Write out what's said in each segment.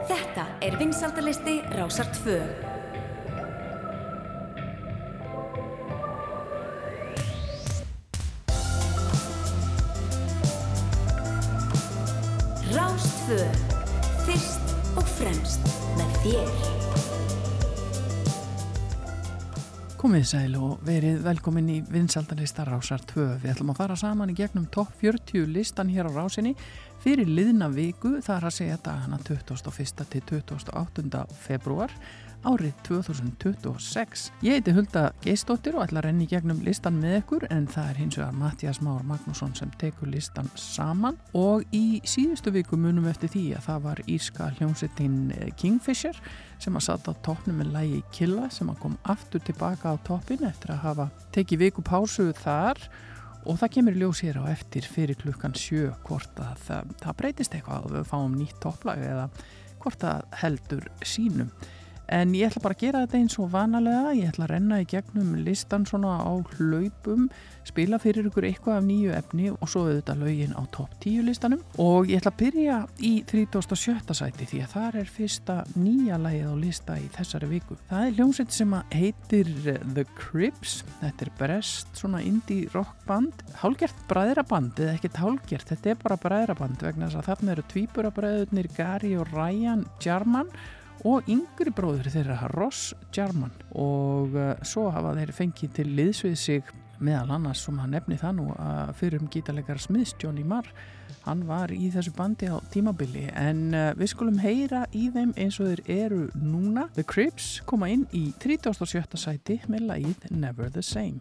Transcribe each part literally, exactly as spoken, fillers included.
Þetta er vinsældalisti Rásar tvö. Rás tvö. Fyrst og fremst með þér. Komið sæl og verið velkomin í vinsældalista Rásar tvö. Við ætlum að fara saman í gegnum topp fjörutíu listan hér á Rásinni fyrir liðna viku, það er að segja dagana tuttugasta og fyrsta til tuttugasta og áttunda febrúar árið tvö þúsund tuttugu og sex. Ég heiti Hulda Geirsdóttir og ætla að renna í gegnum listan með ykkur, en það er hins vegar Matthías Már Magnússon sem tekur listan saman. Og í síðustu viku munum við eftir því að það var írska hljómsveitin Kingfisher sem að satt á toppnum með lagi Killa, sem að kom aftur tilbaka á toppin eftir að hafa tekið viku pásu þar. Og það kemur í ljós hér á eftir fyrir klukkan sjö hvort að það, það breytist eitthvað og við fáum nýtt topplag eða hvort það heldur sínum. En ég ætla bara að gera þetta eins og vanalega, ég ætla að renna í gegnum listan svona á hlaupum, spila fyrir ykkur eitthvað af nýju efni og svo auðvitað lögin á topp tíu listanum. Og ég ætla að byrja í þrítugasta og sjötta sæti því að þar er fyrsta nýja lagið á lista í þessari viku. Það er hljómsveit sem heitir The Cribs, þetta er breskt svona indie rockband, hálfgert bræðraband eða ekkert hálfgert, þetta er bara bræðraband vegna þess að þarna eru tvíburabræðurnir Gary og Ryan Jarman og yngri bróður þeirra Ross Jarman, og uh, svo hafa þeir fengið til liðs við sig meðal annars sem hann nefni það nú að fyrir um gítarleikara Smiths, Johnny Marr, hann var í þessu bandi á tímabili, en uh, við skulum heyra í þeim eins og þeir eru núna. The Cribs koma inn í þrítugasta og sjötta sæti með lagið Never the Same.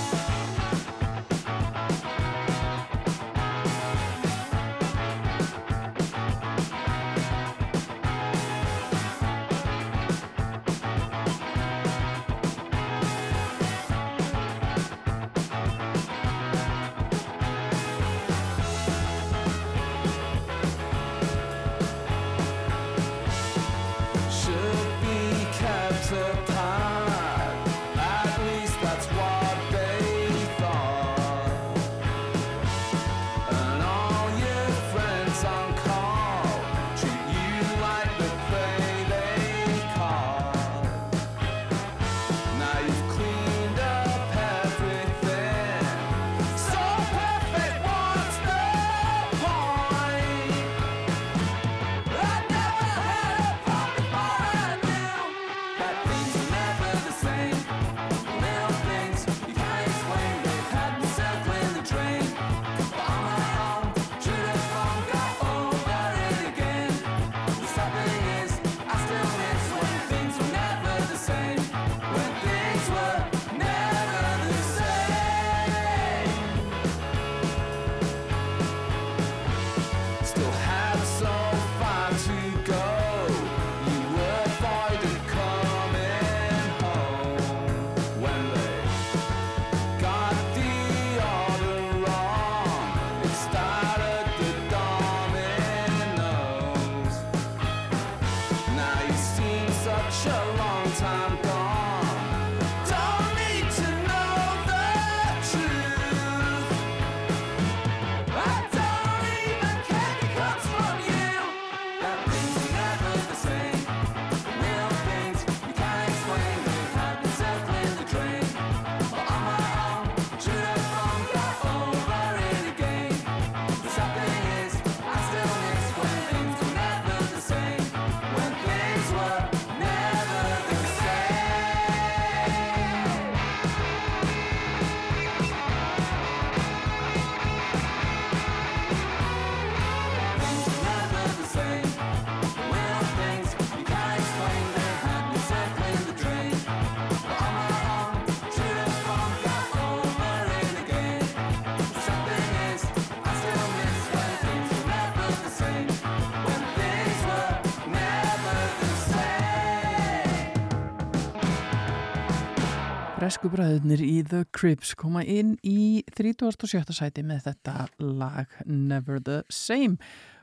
Bresku bræðurnir í The Cribs koma inn í þrítugasta og sjötta sæti með þetta lag Never the Same.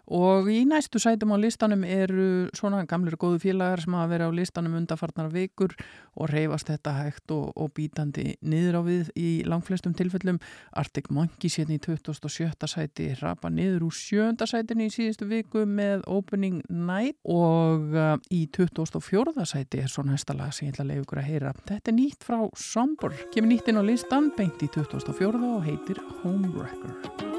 Og í næstu sætum á listanum eru svona gamlir góðu félagar sem hafa verið á listanum undanfarnar vikur og reyfast þetta hægt og, og bítandi niður á við í langflestum tilfellum. Arctic Monkeys hérna í tuttugasta og sjötta sæti rapa niður úr sjöunda sætinu í síðustu viku með Opening Night og uh, í tuttugasta og fjórða sæti er svo næsta lag sem ég ætla að leyfa ykkur að heyra. Þetta er nýtt frá Somber, kemur nýtt inn á listan, beint í tuttugasta og fjórða og heitir Homewrecker.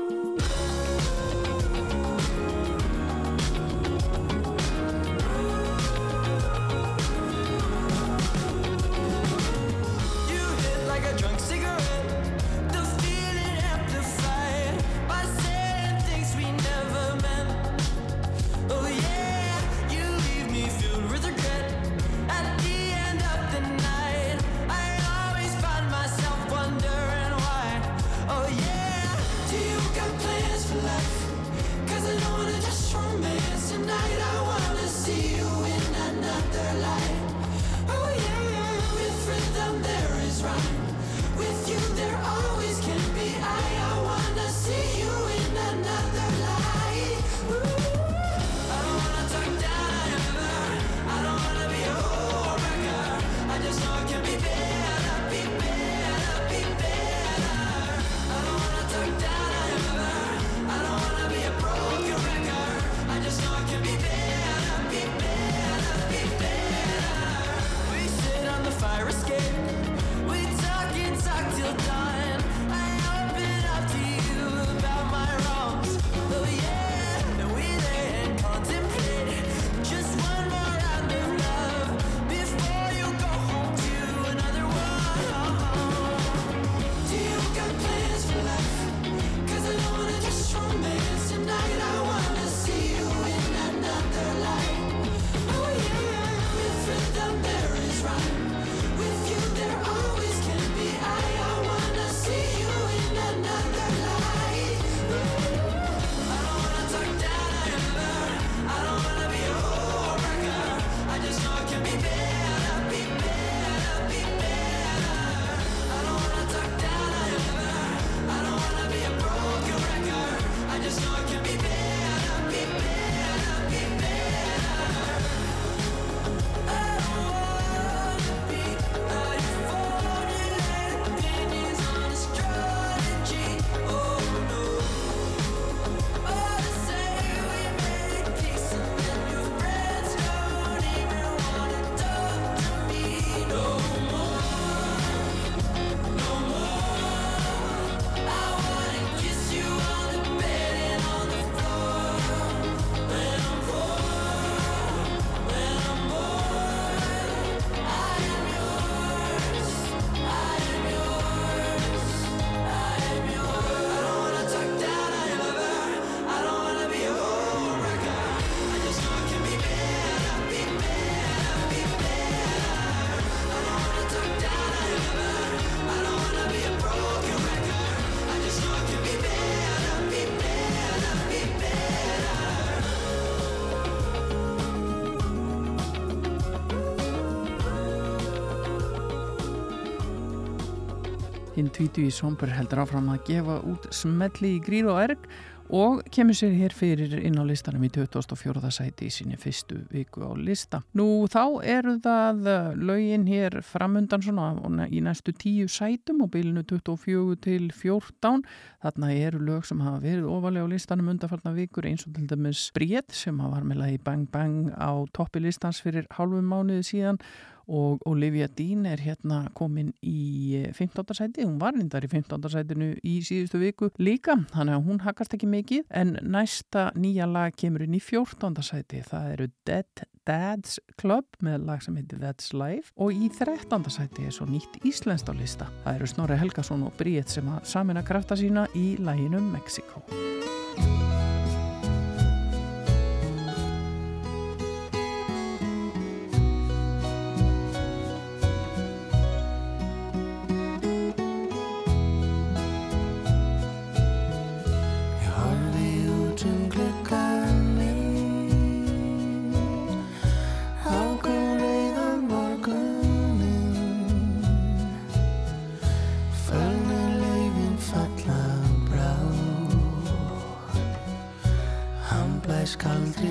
Hinn tvítugi Somber heldur áfram að gefa út smelli í gríð og erg og kemur sér hér fyrir inn á listanum í tuttugasta og fjórða sæti í sinni fyrstu viku á lista. Nú þá eru það lögin hér framundan svona í næstu tíu sætum og bilinu tuttugu og fjögur til fjórtán. Þarna eru lög sem hafa verið ofarlega á listanum undanfarna vikur eins og til dæmis Bríet sem var með lagi Bang Bang á toppi listans fyrir hálfum mánuði síðan. Og Olivia Dean er hérna komin í fimmtánda sæti, hún var reyndar í fimmtánda sætinu í síðustu viku líka, þannig að hún hakkast ekki mikið, en næsta nýja lag kemur inn í fjórtánda sæti, það eru Dead Dad's Club með lag sem heitir That's Life og í þrettánda sæti er svo nýtt íslenskt á lista, það eru Snorri Helgason og Bríet sem að sameina krafta sína í laginu Mexico.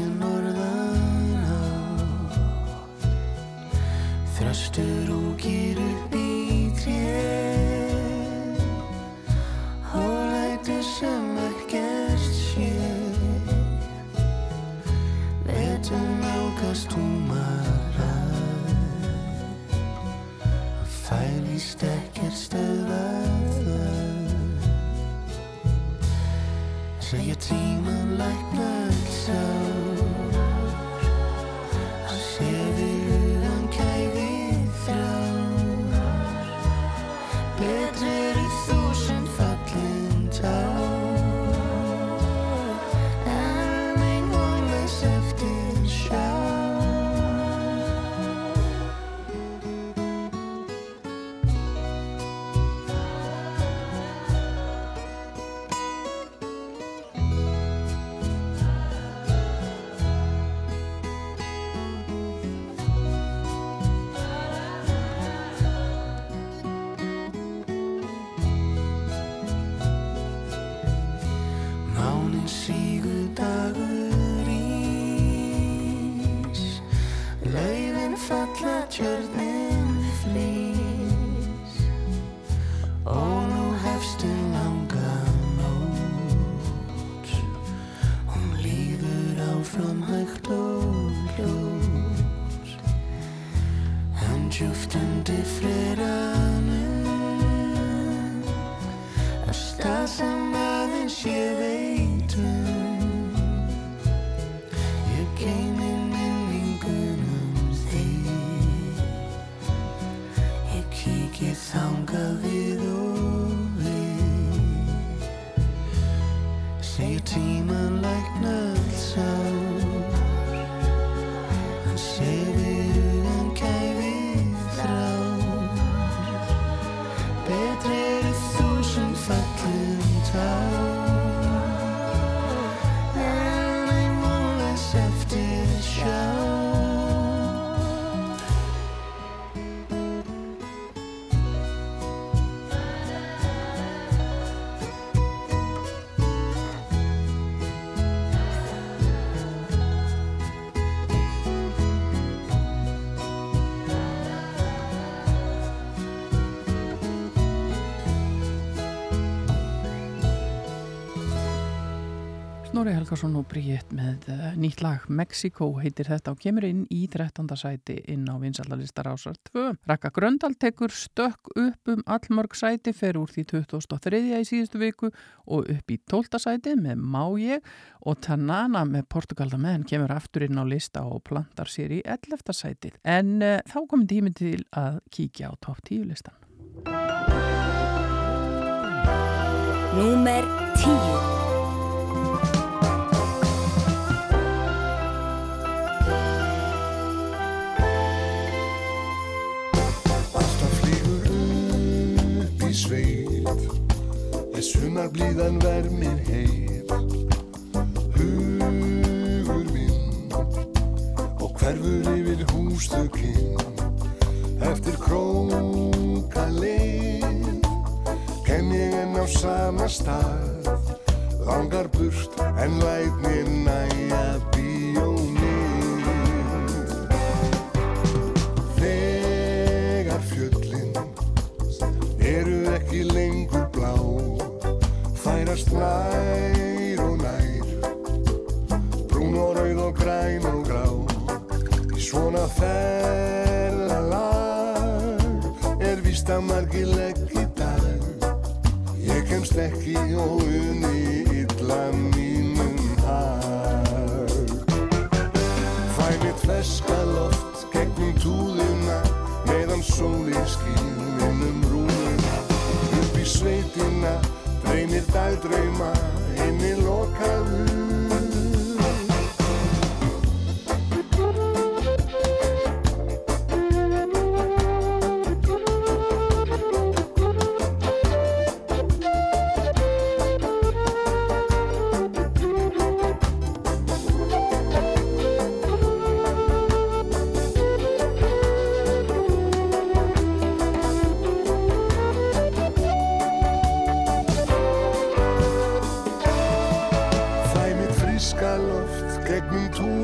norðan átt, þröstur ungir upp í tré og lætur sem ekkert sé. Vetur nálgast tómara, fær víst ekkert stöðvað það. Segja tímann lækna öll sár, að sé við hugann kæfi þrár. Betri eru þúsund fallin tár en ein vonlaus eftirsjá. Máninn sígur dagur ís, laufin falla tjörnin flís og nú hefst hin langa nótt. Hún líður áfram hægt og hljótt en djúpt undir fleranum, að stað sem aðeins ég veit um. Ég geymi minningunum þig, ég kíki þangað við og við. Segir tímann lækna öll sár, hann segir við hugann kæfi þrár. Betri eru þúsund fallin tár en ein vonlaus eftirsjá. Snorri Helgason og Bríett með uh, nýtt lag Mexico heitir þetta og kemur inn í þrettánda sæti inn á vinsældarlista Rásar tvö. Ragga Gröndal tekur stökk upp um allmörg sæti, fer úr því tuttugasta og þriðja í síðustu viku og upp í tólfta sæti með Má ég, og Tanana með Portugalda menn kemur aftur inn á lista og plantar sér í ellefta sætið. En uh, þá komum tími til að kíkja á topp tíu listan. Númer tíu. Sveit, er sumarblíðan vermir heil, hugur minn og hverfur yfir húsþökin eftir krókaleið. Kem ég enn á sama stað, langar burt en læt mér nægja bíómynd. Þegar fjöllin eru ekki lengur blá, færast nær og nær, brún og rauð og græn og grá. Í svona ferðalag er víst að margir legg í dag. Ég kemst ekki og uni illa mínum hag. Fæ mitt ferska loft gegnum túðina meðan sólin skín inn um rúmuna. Upp í sveitina dreymir dagdrauma inni lokaður.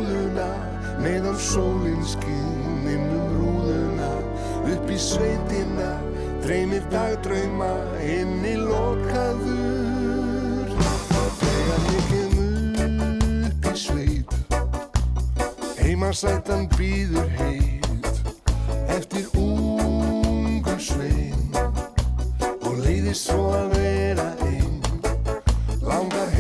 túðuna meðan sólin skín inn um rúðuna upp í sveitina dreymir dagdrauma inni lokaður þegar ég kem upp í sveit heimasætan bíður heit eftir ungu svein og leiðist svo að vera ein langar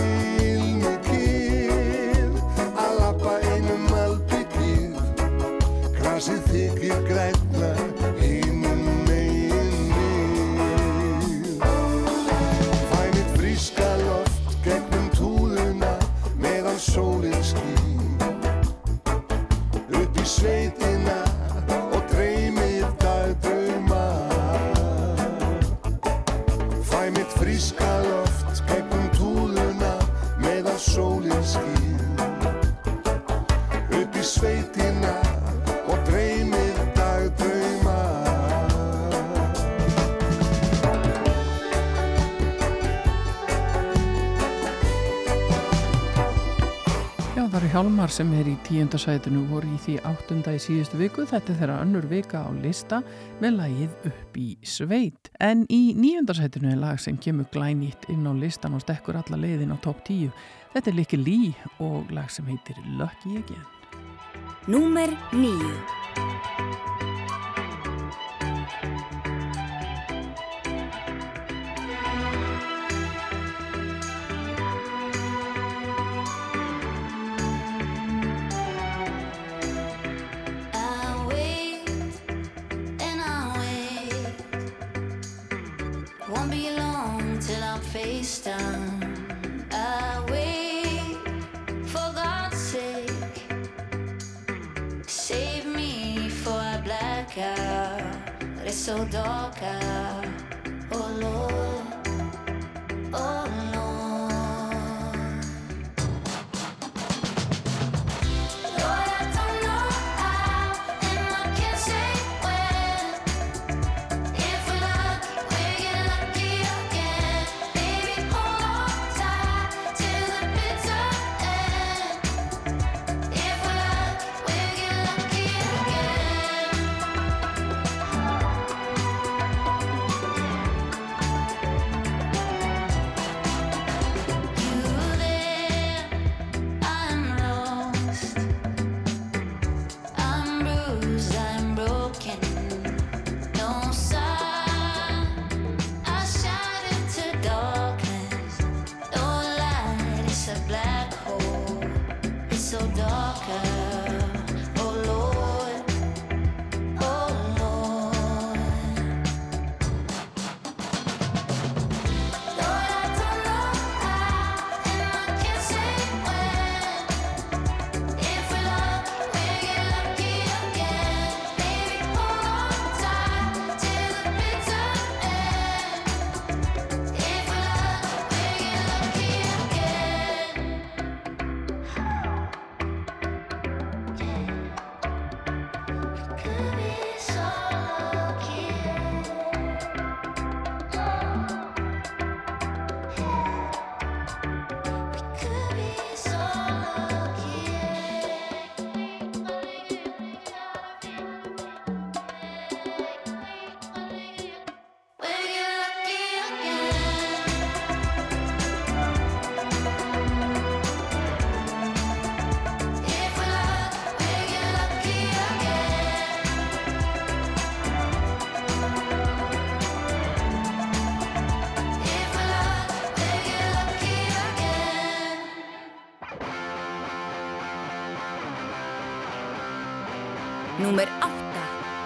heilmikið að labba einum malbyggið grasið þykir grænna hinum megin við fæ mitt fríska loft gegnum túðuna meðan sólin skín upp í sveitina og dreymir dagdrauma fæ mitt fríska loft gegnum túðuna meðan sólin skín upp í sveitina og dreymir dagdrauma Já, það eru Hjálmar sem er í tíunda sætinu voru í því áttunda í síðustu viku. Þetta er þeirra önnur vika á lista með lagið Upp í sveit. En í níunda sætinu er lag sem kemur glænýtt inn á listan og stekkur alla leiðin á topp tíu. Þetta er Lykke Li og lag sem heitir Lucky Again. Númer níu. Won't be long till I'm face down. I wait for God's sake. Save me before I black out. But it's so dark out. Oh Lord, oh Lord. Lord, I don't know how, and I can't say when. If we're lucky, we'll get lucky again. Baby, hold on tight till the bitter end. If we're lucky, we'll get lucky again. You there, I'm lost. I'm bruised, I'm broken. No sign, I shine into darkness. No light, it's a black hole. It's so dark out. Oh Lord, oh Lord. Lord, I don't know how, and I can't say when. If we're lucky, we'll get lucky again. Baby, hold on tight till the bitter end. If we're lucky, we'll get lucky again. Could be so lucky. Could be so lucky. We'll get lucky again. If we're lucky, we'll get lucky again. If we're lucky, we'll get lucky again. Númer átta.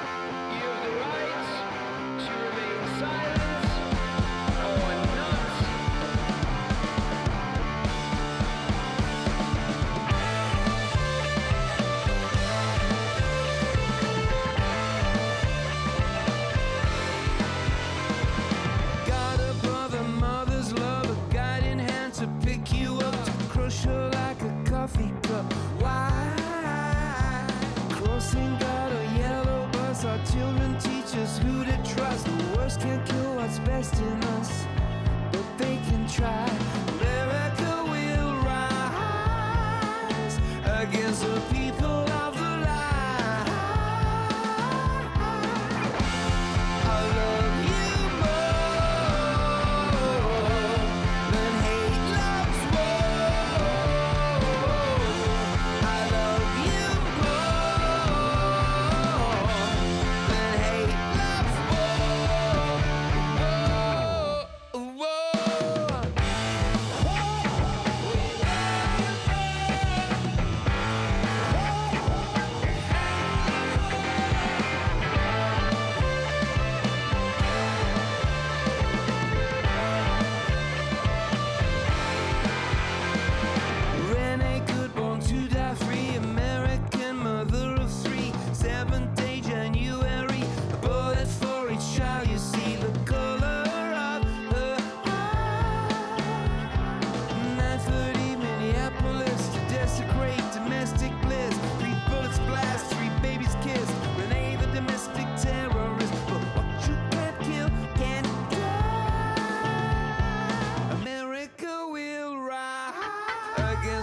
Got a brother, mother's love, a guiding hand to pick you up, to crush you like a coffee cup. Why? Crossing guard or yellow bus, our children teach us who to trust. The worst can't kill what's best in us, but they can try. America will rise against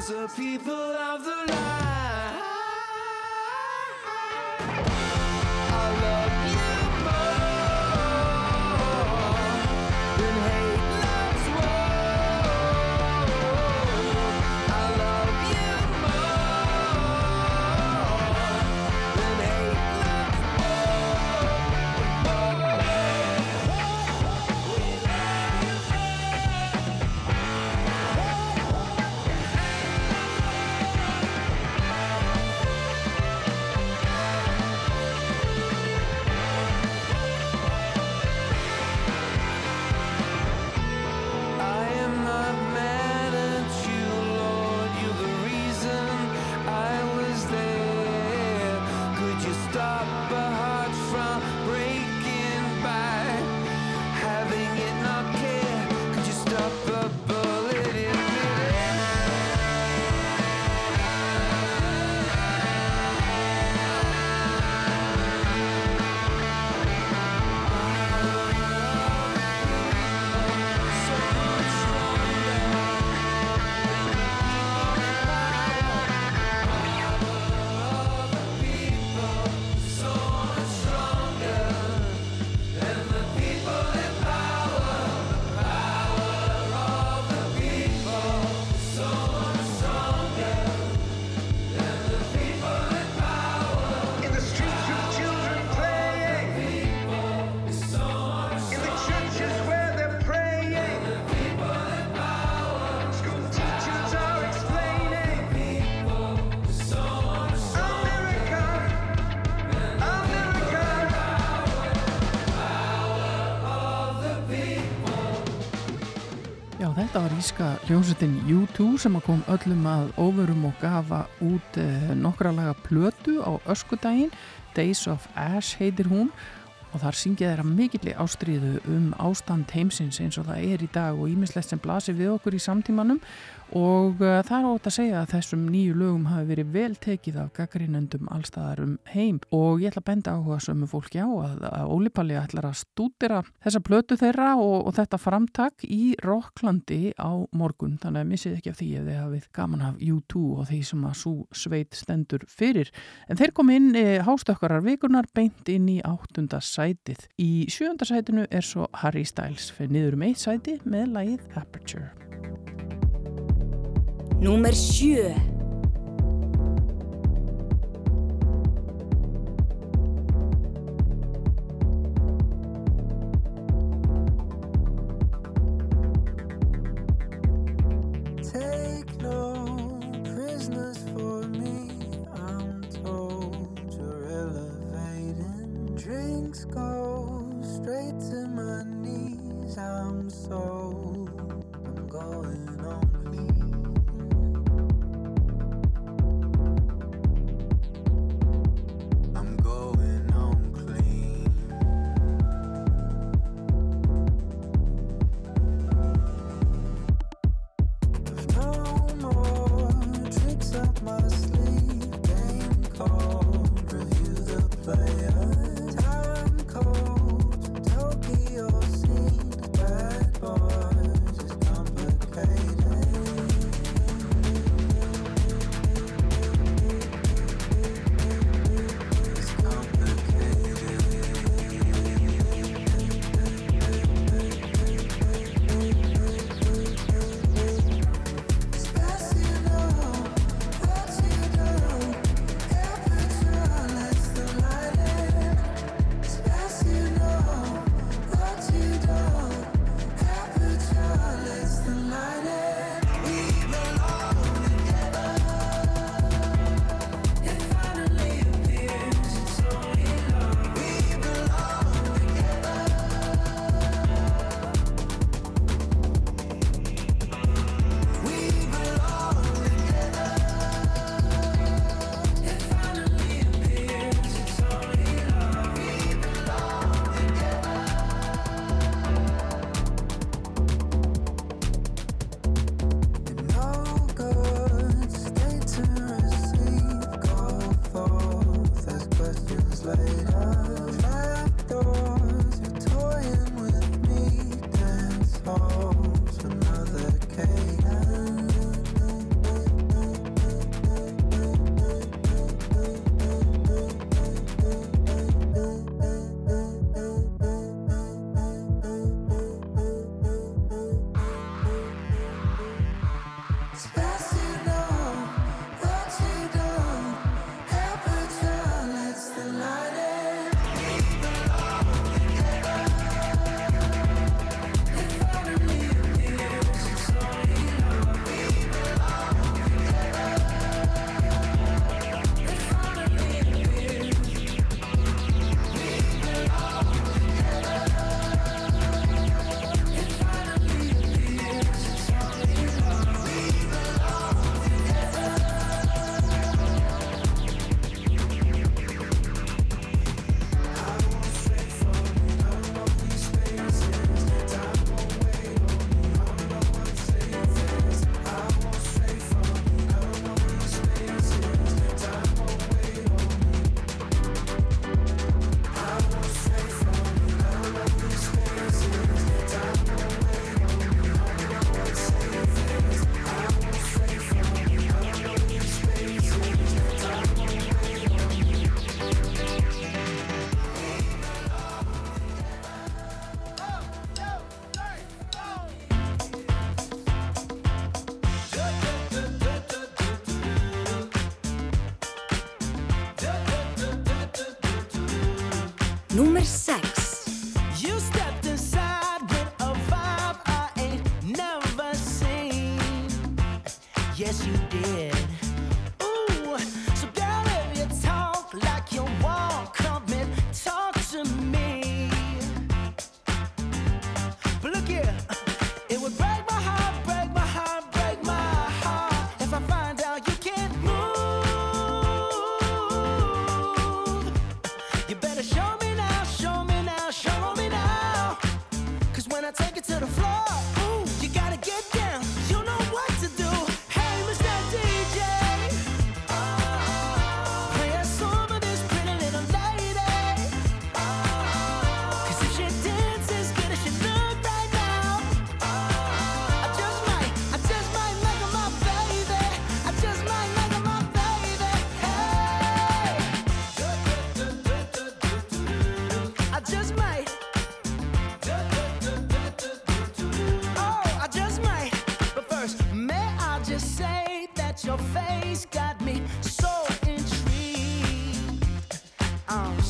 as the people of the line. I love you more than hate loves war. I love you more than hate loves Þetta var íska hljómsveitin U two sem að kom öllum að óvörum og gafa út eh, nokkra laga plötu á öskudaginn. Days of Ash heitir hún og þar syngja þeirra mikilli ástríðu um ástand heimsins eins og það er í dag og ýmislegt sem blasir við okkur í samtímanum og uh, það er ótt að segja að þessum nýju lögum hafi verið vel tekið af gagnrýnendum allstaðar um heim og ég ætla að benda áhuga sömu fólki á að, að Óli Palli ætlar að stúdera þessa plötu þeirra og, og þetta framtak í Rokklandi á morgun þannig að missið ekki af því ef þið hafið gaman af U two og því sem að sú sveit stendur fyrir en þeir kom inn e, hástökkarar vikunar beint inn í áttunda sætið. Í sjöunda sætinu er svo Harry Styles fyrir niður um eitt sæti með lagið Aperture. Númer sjö. Take no prisoners for me. I'm told you're elevating. Drinks go straight to my knees. I'm sold. I'm going on clean. I'm going on clean. No more tricks up my sleeve. Game called, review the player. Time called.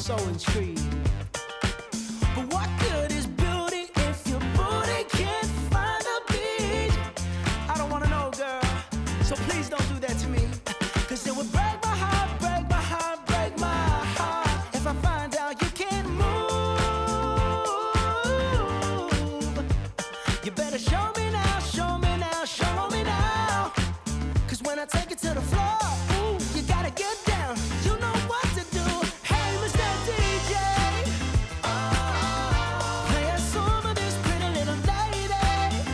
so intrigued. But what good is beauty if your booty can't find the beach? I don't wanna know, girl, so please don't do that to me. Cause it would break my heart, break my heart, break my heart if I find out you can't move. You better show me now, show me now, show me now. Cause when I take it to the floor, ooh, you gotta get down. You know what to do. Hey, Mister D J, play a song for this pretty little lady.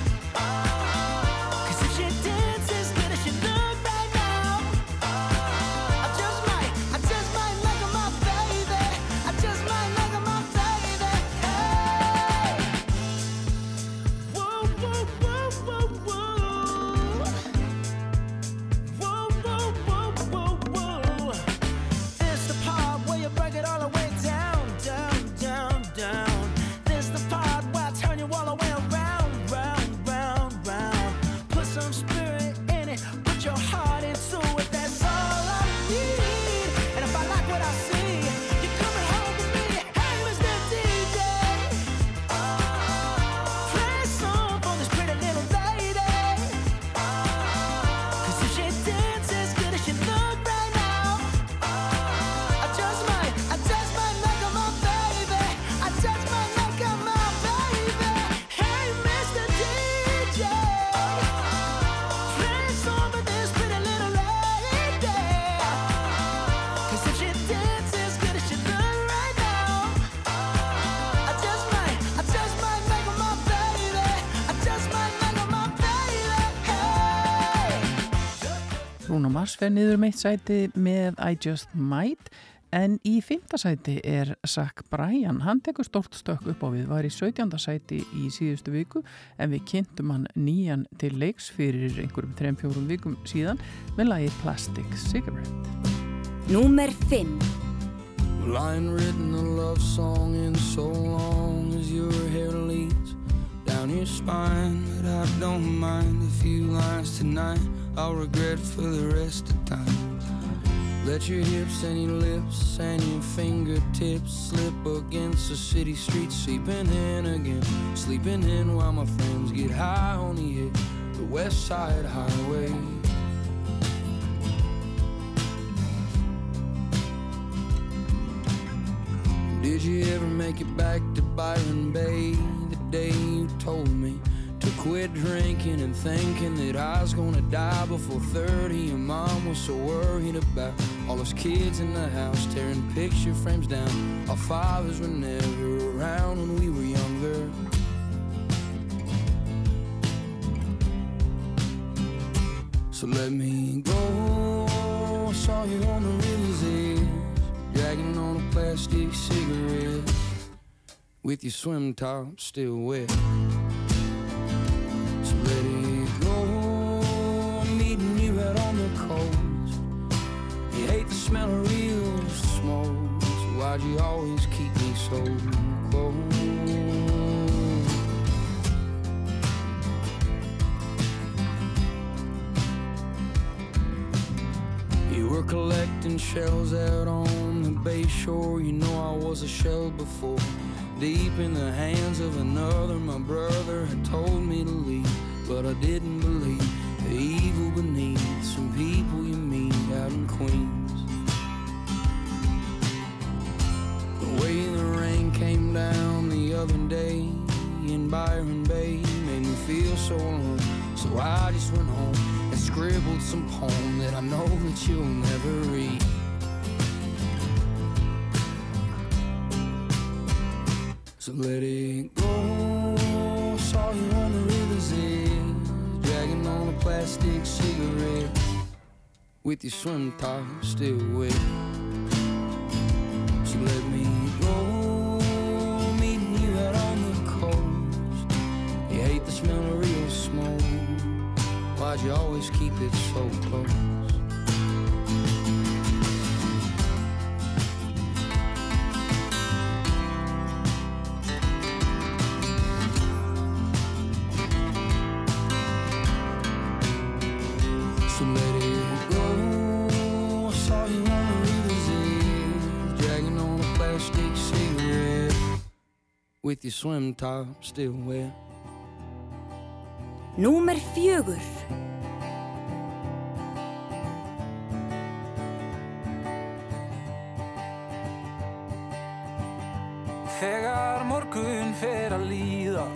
Cause if she dances good as she look right now, I just might, I just might make her my baby. I just might make her my baby. Hey, whoa, whoa, whoa, whoa, whoa. Whoa, whoa, whoa, whoa, whoa. This the part where you break it all the way down, down, down, down. This the part where I turn you all the way around, round, round, round. Put some spirit in it, put your heart into it. That's all I need. And if I like what I see, you're coming home with me. Hey, Mister D J, play a song for this pretty little lady. Cause if she dances good as she look right now, I just might, I just might make her my baby. I just might make her my baby. Hey, Mister D J, play a song for this pretty little lady. Cause if she dances good as she look right now, I just might, I just might make her my baby. I just might make her my baby. Hey. Bruno Mars fer niður um eitt sæti með I Just Might, en í fimmta sæti er Zach Bryan. Hann tekur stórt stökk upp á við, var í sautjánda sæti í síðustu viku, en við kynntum hann nýjan til leiks fyrir einhverjum þrem fjórum vikum síðan með lagið Plastic Cigarette. Númer fimm. Well, I ain't written a love song in so long as your hair leads down your spine, but I don't mind a few lines tonight I'll regret for the rest of time. Let your hips and your lips and your fingertips slip against the city streets, sleeping in again, sleeping in while my friends get high on the hit, the West Side Highway. Did you ever make it back to Byron Bay the day you told me to quit drinking and thinking that I was gonna die before thirty? Your mom was so worried about all those kids in the house tearing picture frames down. Our fathers were never around when we were younger. So let me go. I saw you on the river's edge, dragging on a plastic cigarette, with your swim top still wet. So let it go. I'm meeting you out on the coast. You hate the smell of real smoke, so why'd you always keep me so close? You were collecting shells out on the bay shore. You know I was a shell before, deep in the hands of another. My brother had told me to leave, but I didn't believe the evil beneath some people you meet out in Queens. The way the rain came down the other day in Byron Bay made me feel so alone, so I just went home and scribbled some poem that I know that you'll never read. So let it go. Saw you on the river's edge, dragging on a plastic cigarette, with your swim top still wet. So let me go. Meeting you out on the coast. You hate the smell of real smoke, why'd you always keep it so close? So let it go. I saw you on the river's edge, dragging on a plastic with your swim top still wet. Númer fjögur. Þegar morgun fer að líða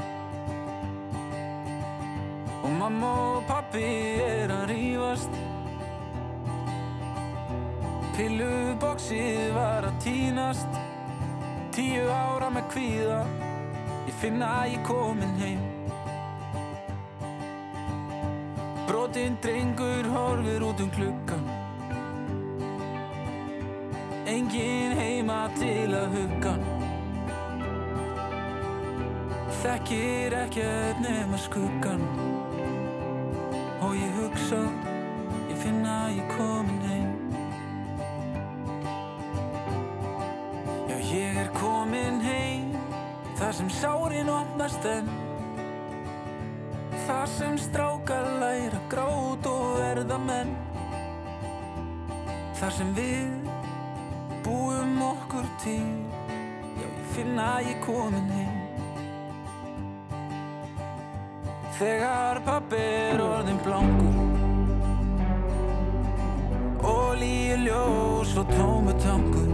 og mamma og pappi er að rífast, pilluboxið var að tínast, tíu ára með kvíða, ég finna að ég komin heim. Brotinn drengur horfir út um gluggann, enginn heima til að hugga hann. Þekkir ekkert nema skuggan og ég hugsa, ég finna að ég komin heim. Já, ég er komin heim, þar sem sárin opnast enn, þar sem strákar læra gráta og verða menn, þar sem við búum okkur til. Já, ég finna að ég komin heim. Þegar pabbi er orðinn blankur, olíuljós og tómur tankur,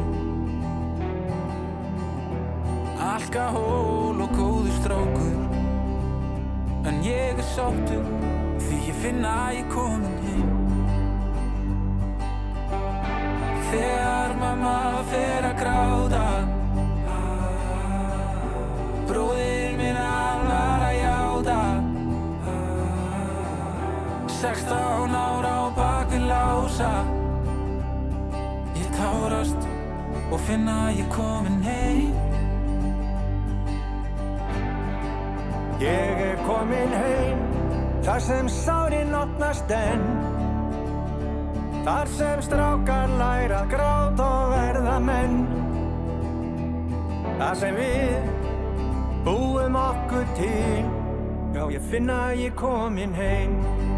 alkahól og góður strákur, en ég er sáttur því ég finna að ég komin heim. Þegar mamma fer að gráta, bróðir minn hann var að játa, sextán ára á bak við lása, ég tárast og finna að ég komin heim. Ég er komin heim, þar sem sárin opnast enn, þar sem strákar læra að gráta og verða menn, þar sem við búum okkur til. Já, ég finna að ég komin heim.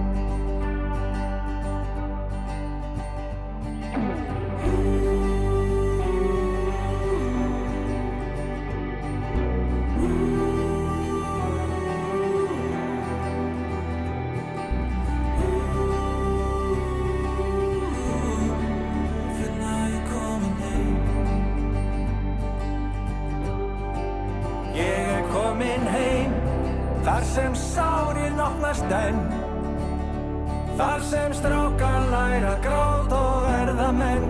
Þar sem sárin opnast enn, þar sem strákar læra að gráta og verða menn,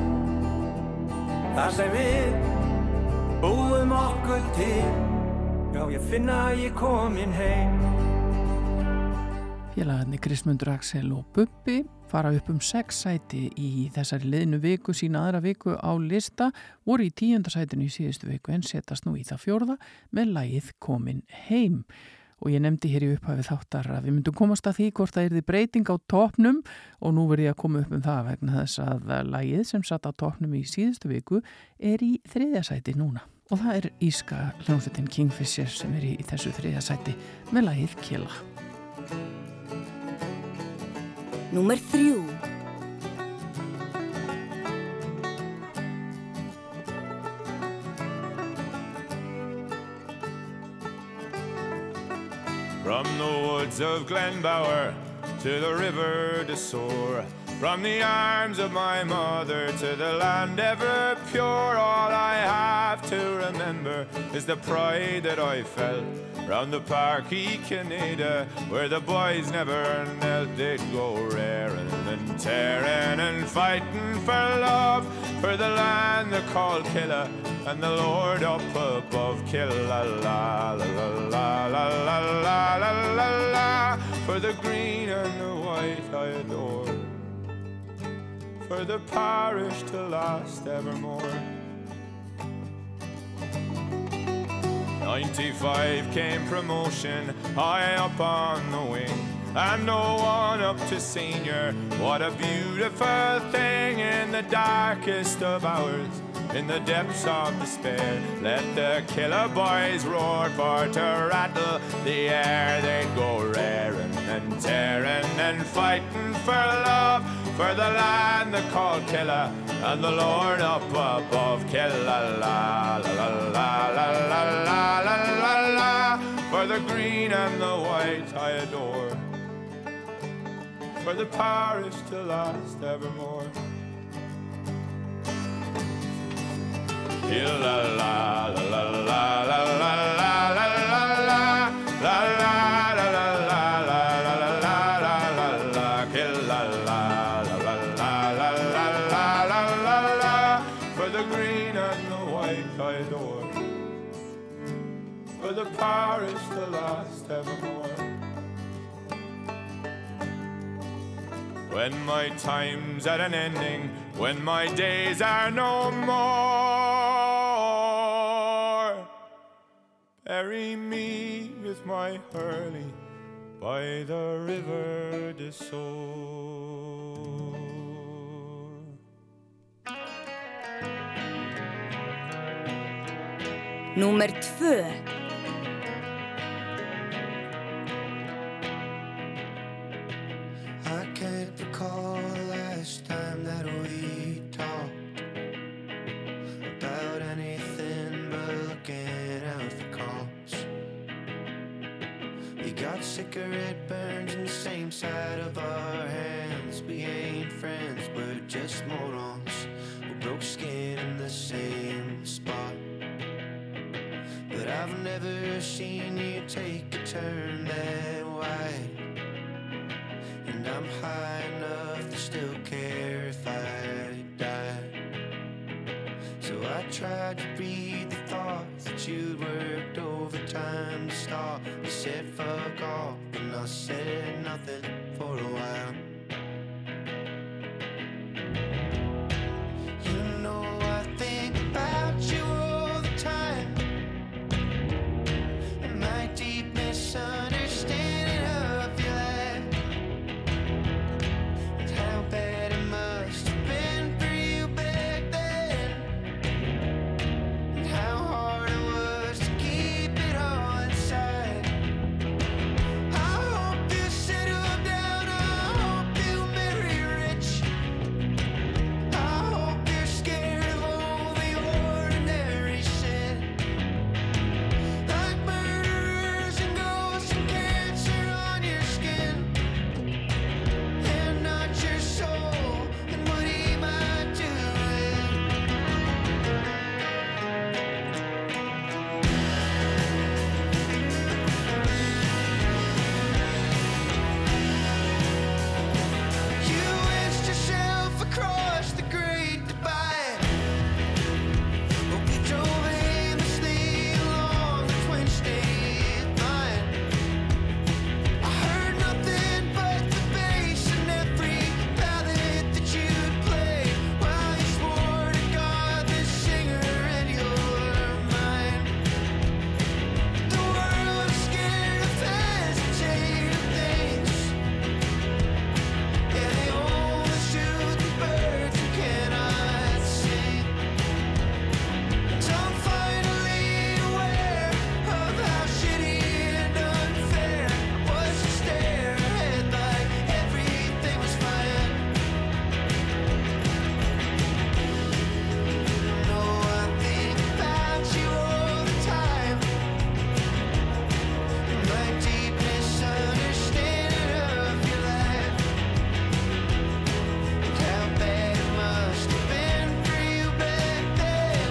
þar sem við búum okkur til. Já, ég finna að ég komin heim. Félagarnir Kristmundur Axel og Bubbi fara upp um sex sæti í þessari liðnu viku, sína aðra viku á lista, voru í tíunda sætinu í síðustu viku en setast nú í það fjórða með lagið Komin heim. Og ég nefndi hér í upphafið þáttar að við myndum komast að því hvort það yrði breyting á toppnum og nú verði ég að koma upp um það vegna þess að lagið sem satt á toppnum í síðustu viku er í þriðja sæti núna. Og það er írska hljómsveitin Kingfisher sem er í þessu þriðja sæti með lagið Killa. Númer þrjú. From the woods of Glenbower to the river to Soar, from the arms of my mother to the land ever pure, all I have to remember is the pride that I felt round the park in Canada, where the boys never knelt. They'd go raring and tearing and fighting for love, for the land they called Killa and the Lord up above. Killa la la la la la la la la la la, for the green and the white I adore, for the parish to last evermore. ninety-five came promotion, high up on the wing, and no one up to senior. What a beautiful thing in the darkest of hours, in the depths of despair. Let the killer boys roar, for to rattle the air they'd go raring and tearing and fighting for love, for the land they call Killa, and the Lord up above. Killa la la la la la la la la la la, for the green and the white I adore, for the parish to last evermore. Killa la la la la la la la la la la la la, Killa la la la la la la la la, for the green and the white I adore, for the parish to last evermore. When my time's at an ending, when my days are no more, bury me with my Hurley by the river de Soar. Númer tvö. I can't recall the last time that we talked about anything but looking out for cops. We got cigarette burns in the same side of our hands. We ain't friends, we're just morons who broke skin in the same spot. But I've never seen you take a turn that wide, and I'm high enough to still care if I die. So I tried to read the thoughts that you'd worked overtime to stop. You said fuck off, and I said nothing for a while. You know I think about you all the time, and my deep misunderstanding of your life, and how bad it must have been for you back then, and how hard it was to keep it all inside. I hope you settle down, I hope you marry rich, I hope you're scared of all the ordinary shit, like murderers and ghosts and cancer on your skin, and not your soul, and what he might do You wedged yourself across the great divide. Hope you drove aimlessly along the Twin State Line. I heard nothing but the bass in every ballad that you'd play, while you swore to God this singer in your mind. The world is scared of hesitating things. Yeah, they only shoot the birds who cannot sing. So I'm finally aware of how shitty and unfair it was to stare ahead like everything was fine. No, I think about you all the time, and my deep misunderstanding of your life, and how bad it must have been for you back then,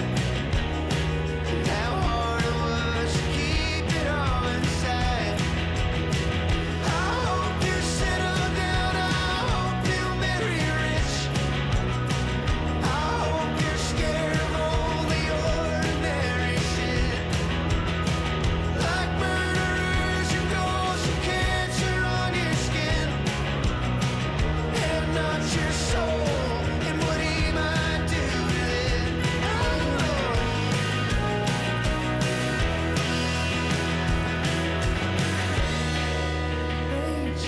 and how hard it was to keep it all inside. I hope you settle down, I hope you marry rich, I hope you're scared of all the ordinary shit, like murderers and ghosts and cancer on your skin, and not your soul, and what he might do to it. Rage,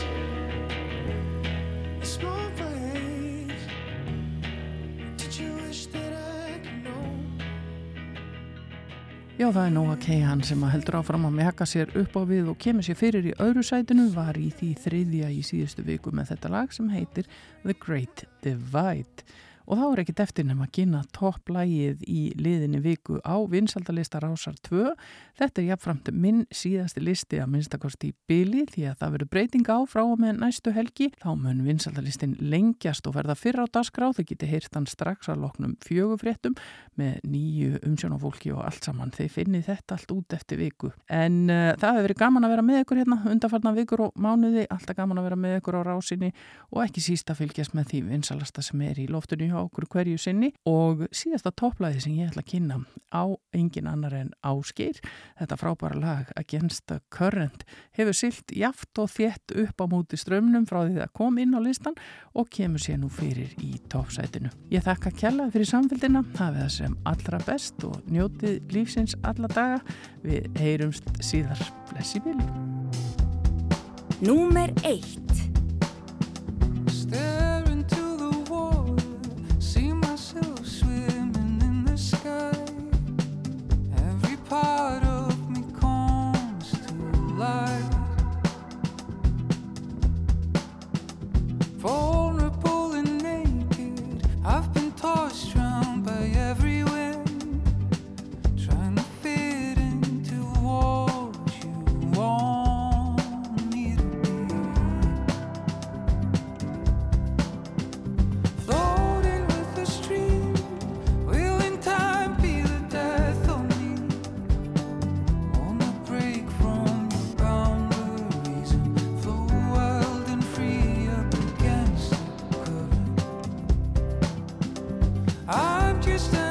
a small place. Did you wish that I could know? Já, það er Noah Kahan sem að heldur áfram að mjaka sér upp á við og kemur sér fyrir í öðru sætinu, var í því þriðja í síðustu viku með þetta lag sem heitir The Great Divide. Og þá er ekkert eftir nema að kynna topplægið í liðinni viku á vinsaldalista Rásar tvö. Þetta er jafnframt minn síðasti listi að minnstakosti í bili því að það verður breyting á frá og með næstu helgi. Þá mun vinsaldalistin lengjast og verða fyrr á dagskrá. Þið geti heyrt hann strax að loknum fjögurfréttum með nýju umsjónafólki og allt saman. Þið finnið þetta allt út eftir viku. En uh, það hefur verið gaman að vera með ykkur hérna undanfarna vikur og mánuði. Alltaf gaman að vera með ykkur á Rásinni og ekki síst að fylgjast með því vinsalasta sem er í loftinu hjá okkur hverju sinni. Og síðasta topplæði sem ég ætla að kynna á engin annar en Ásgeir. Þetta frábæra lag Against the Current hefur siglt jaft og þétt upp á móti straumnum frá því það kom inn á listan og kemur sér nú fyrir í toppsætinu. Ég þakka kærlega fyrir samfylgdina, hafið það sem allra best og njótið lífsins alla daga. Við heyrumst síðar. Bless í bili. Númer eitt. Stare into the water, see myself swimming in the sky. Every part of me comes to life. Vulnerable and naked, I've been tossed round by every wind, trying to fit into what you want me to be. Floating with the stream, will in time be the death of me. Wanna break from your boundaries and flow wild and free up against the current. I'm just